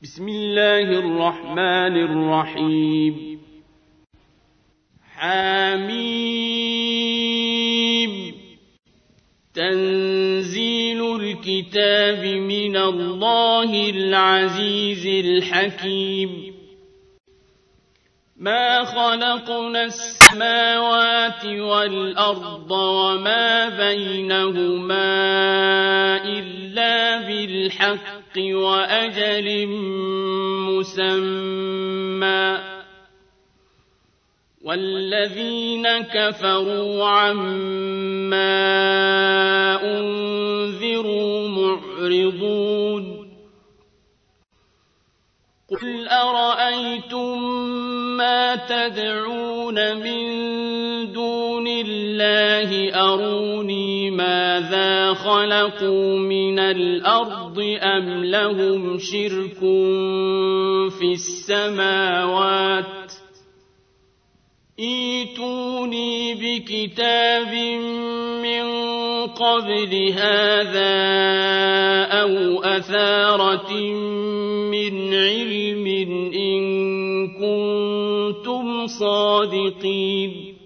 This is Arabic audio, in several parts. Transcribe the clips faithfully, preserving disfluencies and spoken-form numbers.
بسم الله الرحمن الرحيم. حميم. تنزيل الكتاب من الله العزيز الحكيم. ما خلقنا السماوات والأرض وما بينهما إلا بالحق وأجل مسمى، والذين كفروا عما أنذروا معرضون. قل أرأيتم ما تدعون من دون الله أروني ماذا خلقوا من الأرض أم لهم شرك في السماوات ائتوني بكتاب من قبل هذا أو أثارة من علم إن كنتم صادقين.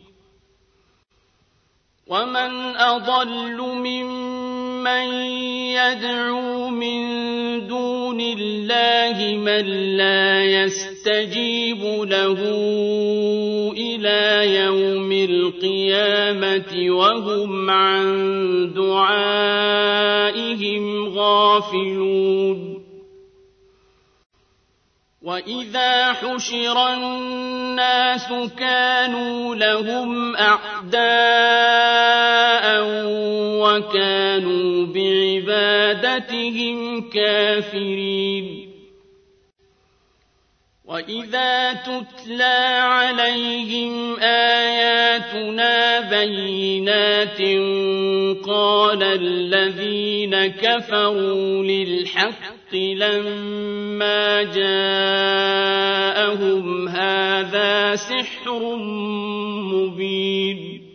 ومن أضل ممن يدعو من دون الله من لا يستجيب له إلى يوم القيامة وهم عن دعائهم غافلون. وإذا حشر الناس كانوا لهم أعداء وكانوا بعبادتهم كافرين. وإذا تتلى عليهم آياتنا بينات قال الذين كفروا للحق لما جاءهم هذا سحر مبين.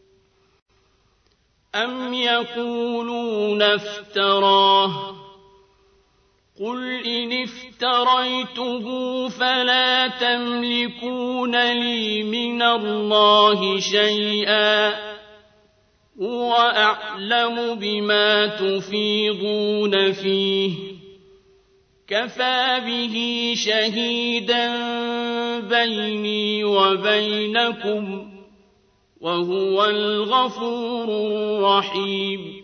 أم يقولون افتراه قل إن افتريته فلا تملكون لي من الله شيئا هو أعلم بما تفيضون فيه كفى به شهيدا بيني وبينكم وهو الغفور الرحيم.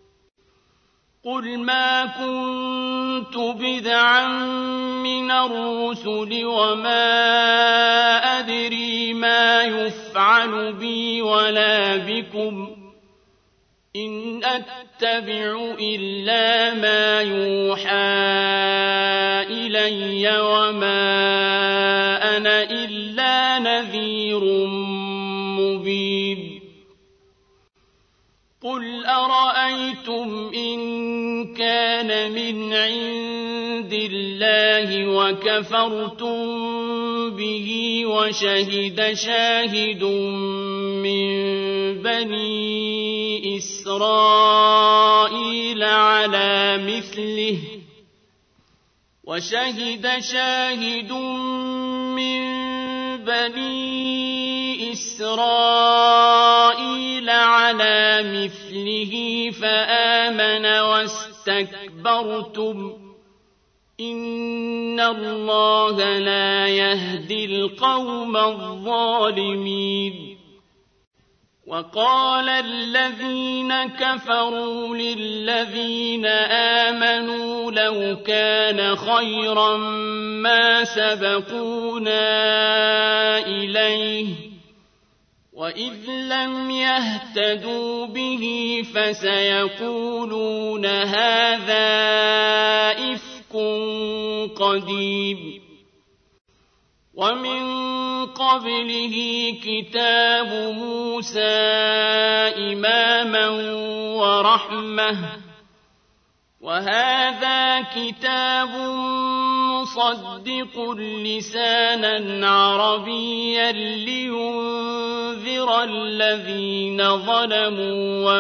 قل ما كنت بدعا من الرسل وما أدري ما يفعل بي ولا بكم إن أتبع إلا ما يوحى إلي وما أنا إلا نذير مبين. قل أرأيتم إن كان من عند الله وكفرتم به وشهد شاهد من بني إسرائيل على مثله وشهد شاهد من بني إسرائيل على مثله فآمن واستكبرتم إن الله لا يهدي القوم الظالمين. وقال الذين كفروا للذين آمنوا لو كان خيرا ما سبقونا إليه وإذ لم يهتدوا به فسيقولون هذا إفك قديم. ومن قبله كتاب موسى إماما ورحمة وهذا كتاب مصدق لسانا عربيا لينذر الذين ظلموا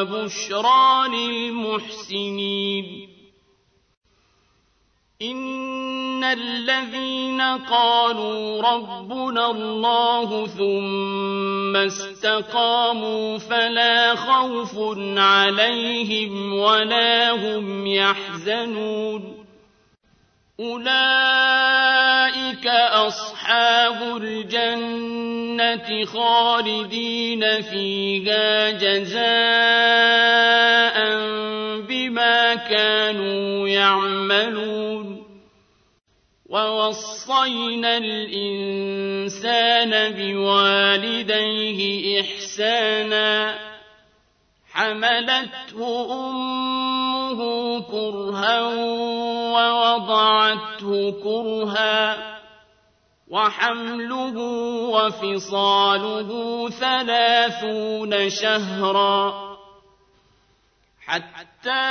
وبشرى للمحسنين. إن إن الذين قالوا ربنا الله ثم استقاموا فلا خوف عليهم ولا هم يحزنون أولئك أصحاب الجنة خالدين فيها جزاء بما كانوا يعملون ووصينا الإنسان بوالديه إحسانا حملته أمه كرها ووضعته كرها وحمله وفصاله ثلاثون شهرا حتى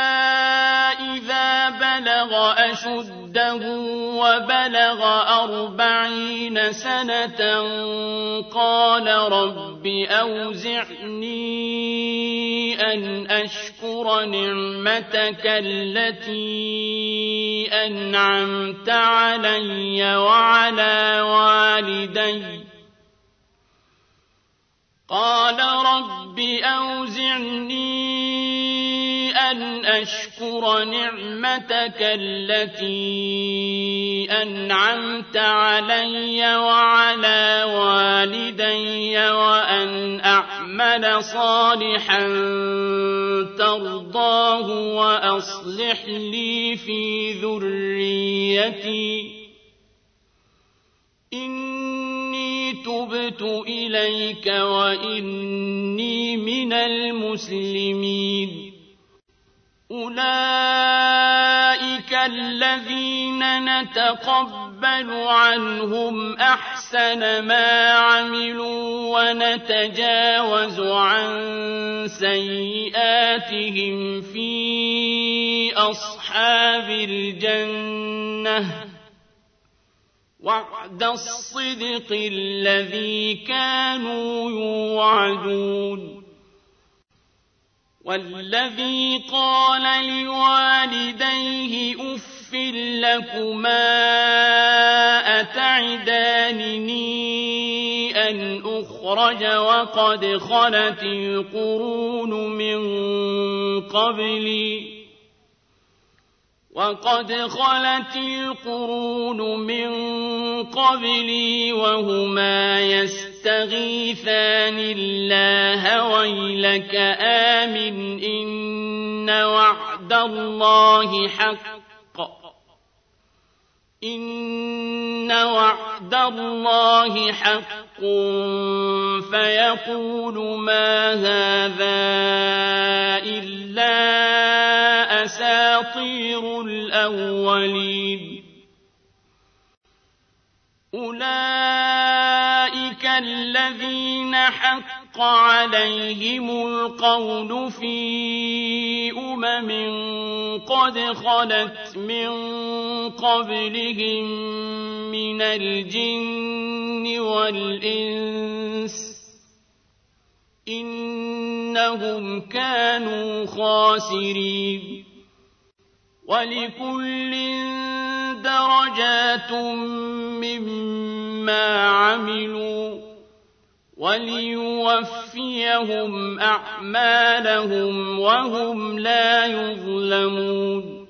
إذا بلغ أشده وبلغ أربعين سنة قال رب أوزعني أن أشكر نعمتك التي أنعمت علي وعلى والدي قال رب أوزعني أن أشكر نعمتك التي أنعمت علي وعلى والدي وأن أعمل صالحا ترضاه وأصلح لي في ذريتي إني تبت إليك وإني من المسلمين أولئك الذين نتقبل عنهم أحسن ما عملوا ونتجاوز عن سيئاتهم في أصحاب الجنة وعد الصدق الذي كانوا يوعدون والذي قال لوالديه أف لكما أتعدانني أن أخرج وقد خلت القرون من قبلي وقد خلت القرون من قبلي وهما يستغيثان الله ويلك آمن إن وعد الله حق إن وعد الله حق فيقول ما هذا إلا أساطير الأولين أولئك الذين حق عليهم القول في أمم قد خلت من قبلهم من الجن والإنس إنهم كانوا خاسرين ولكل درجات مما عملوا وليوفيهم أعمالهم وهم لا يظلمون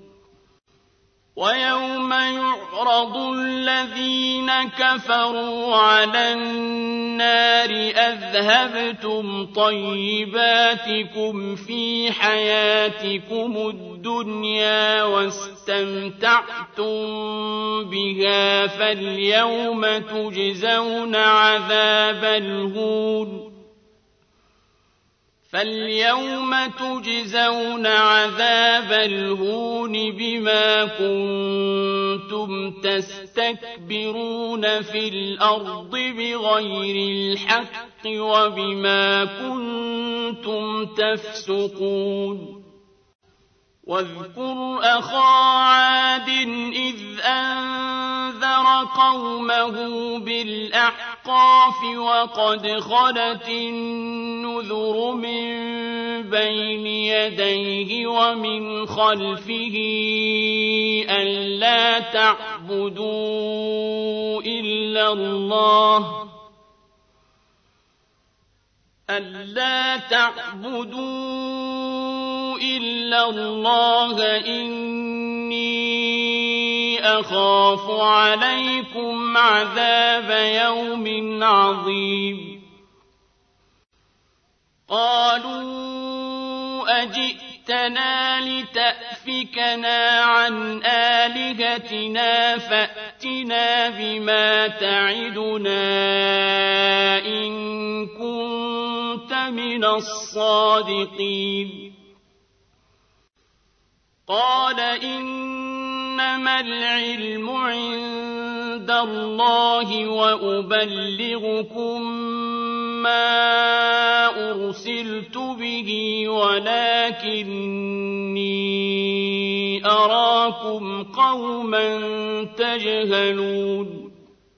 ويوم يعرض الذين كفروا على النار أذهبتم طيباتكم في حياتكم الدنيا واستمتعتم بها فاليوم تجزون عذاب الهون فاليوم تجزون عذاب الهون بما كنتم تستكبرون في الأرض بغير الحق وبما كنتم تفسقون واذكر أخا عاد إذ أنذر قومه بالأحقاف وقد خلت النذر من بين يديه ومن خلفه ألا تعبدوا إلا الله ألا تعبدوا إلا الله إني أخاف عليكم عذاب يوم عظيم قالوا أجئتنا لتأفكنا عن آلهتنا فأتنا بما تعدنا إن كنت من الصادقين قال إنما العلم عند الله وأبلغكم ما أرسلت به ولكني أراكم قوما تجهلون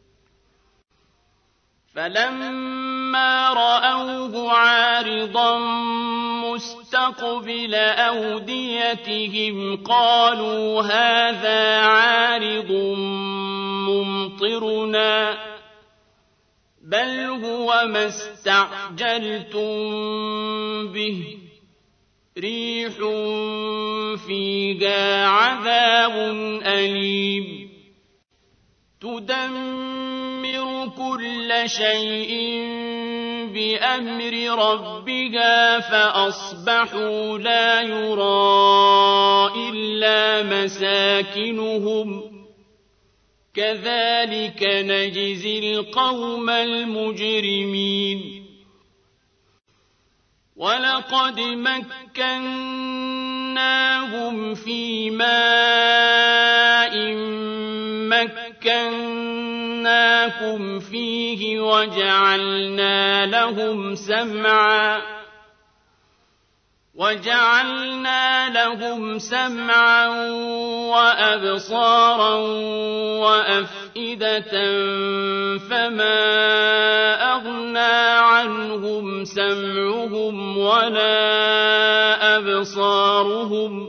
فلما رأوه عارضا مستقبل أوديتهم قالوا هذا عارض ممطرنا بل هو ما استعجلتم به ريح فيها عذاب أليم تدمر كل شيء بأمر ربها فأصبحوا لا يرى إلا مساكنهم كذلك نجزي القوم المجرمين ولقد مكناهم في ماء مكناكم فيه وجعلنا لهم سمعا وجعلنا لهم سمعا وأبصارا وأفئدة فما أغنى عنهم سمعهم ولا أبصارهم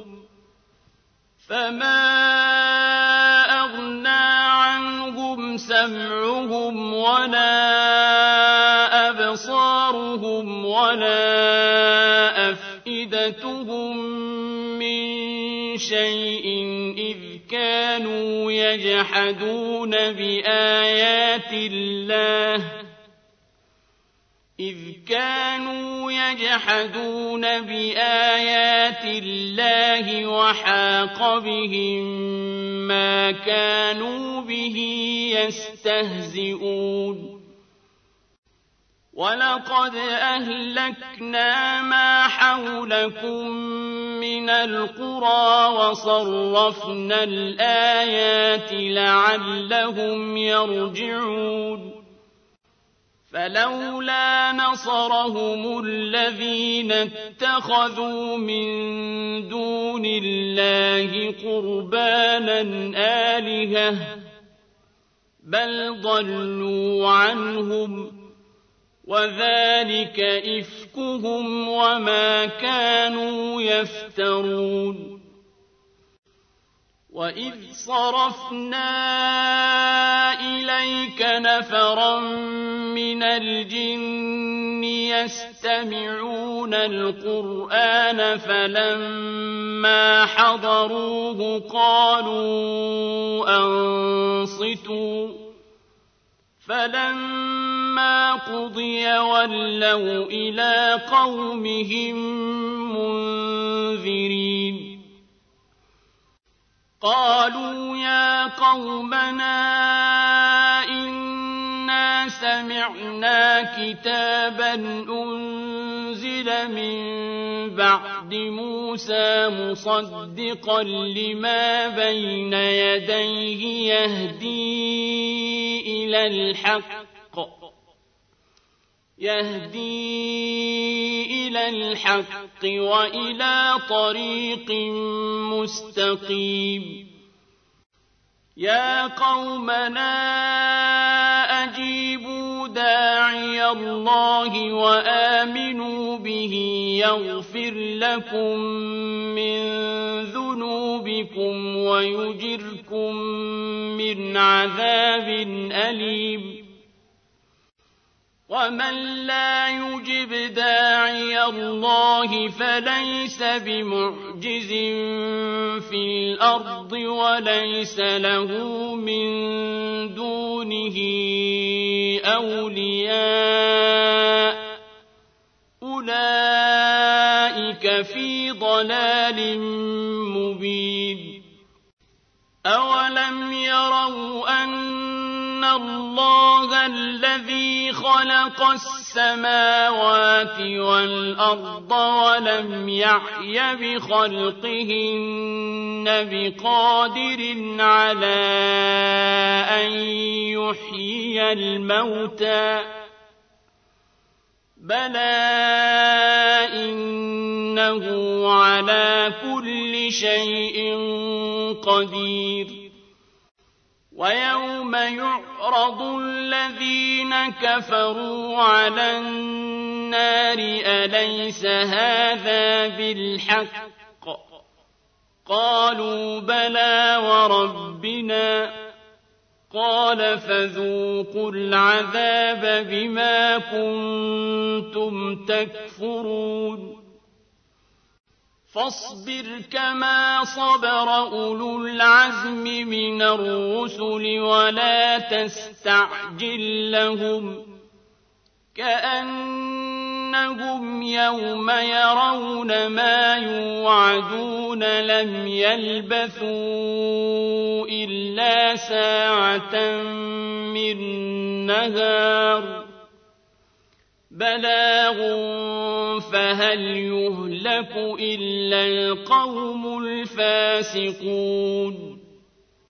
فما أغنى عنهم سمعهم ولا أبصارهم ولا أفئدتهم من شيء إذ كانوا يجحدون بآيات الله إذ كانوا يجحدون بآيات الله وحاق بهم ما كانوا به يستهزئون ولقد أهلكنا ما حولكم من القرى وصرفنا الآيات لعلهم يرجعون فلولا نصرهم الذين اتخذوا من دون الله قربانا آلهة بل ضلوا عنهم وذلك إفكهم وما كانوا يفترون وإذ صرفنا إليك نفرا من الجن يستمعون القرآن فلما حضروه قالوا أنصتوا فلما قضي ولوا إلى قومهم منذرين قالوا يا قومنا إنا سمعنا كتابا أنزل من بعد موسى مصدقا لما بين يديه يهدي إلى الحق يهدي إلى الحق وإلى طريق مستقيم يا قومنا أجيبوا داعي داعي الله وآمنوا به يغفر لكم من ذنوبكم ويجركم من عذاب أليم ومن لا يجب داعي الله فليس بمعجز في الأرض وليس له من دونه أولياء أولئك في ضلال مبين أولم يروا أن الله الذي خلق السماوات والأرض ولم يعي بخلقهن بقادر على أن يحيي الموتى بلى إنه على كل شيء قدير ويوم يعرض الذين كفروا على النار أليس هذا بالحق قالوا بلى وربنا قال فذوقوا العذاب بما كنتم تكفرون فاصبر كما صبر أولو العزم من الرسل ولا تستعجل لهم كأنهم يوم يرون ما يوعدون لم يلبثوا إلا ساعة من نهار بلاغ فهل يهلك إلا القوم الفاسقون